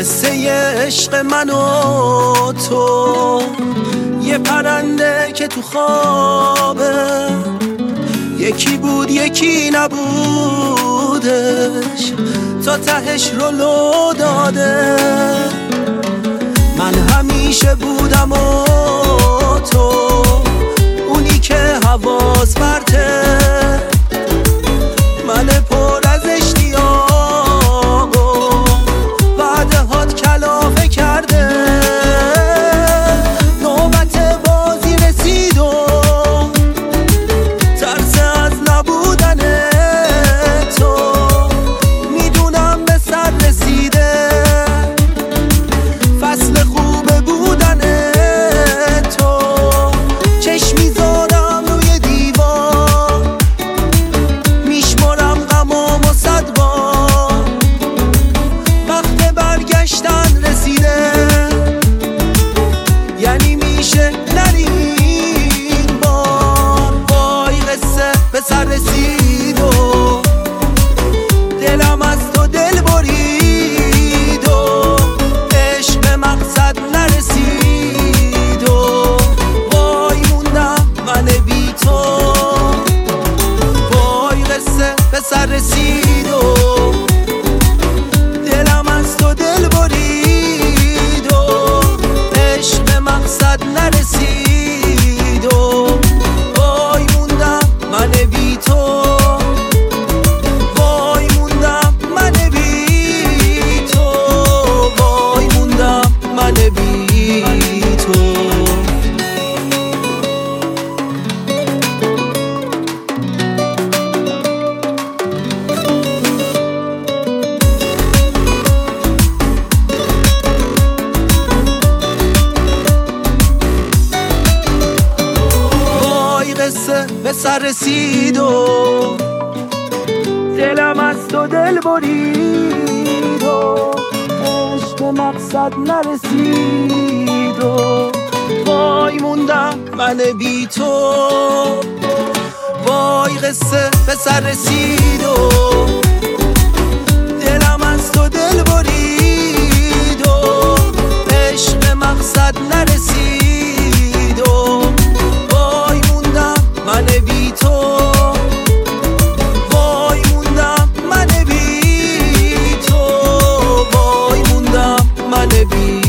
قصه عشق من و تو، یه پرنده که تو خوابه، یکی بود یکی نبودش، تا تهش رو لو داده. من همیشه بودم و تو اونی که حواس برته، من پر از اشتیاق و وعده هات کلافه کرده. نوبت بازی رسید و ترس از نبودن تو، میدونم به سر رسیده، فصل خوب بودن تو. چشم میذارم روی دیوار، میشمارم غمام و صد بار، وقت برگشتن رسیده، یعنی میشه نریم بار. وای قصه به سر رسید و دلم از تو دل برید و عشق به مقصد نرسید و وای موندم من بی تو. وای قصه به سر رسید و دلم از تو دل برید و عشق به مقصد نرسید و وای موندم من بی تو. وای موندم من بی تو، وای موندم من بی تو. وای قصه به سر رسید و دلم از تو دل برید و عشق به مقصد نرسید و وای موندم من بی تو. وای قصه به سر رسید و دلم از تو دل برید و عشق به مقصد نرسید و وای موندم من بی تو. وای موندم من بی تو، وای موندم من بی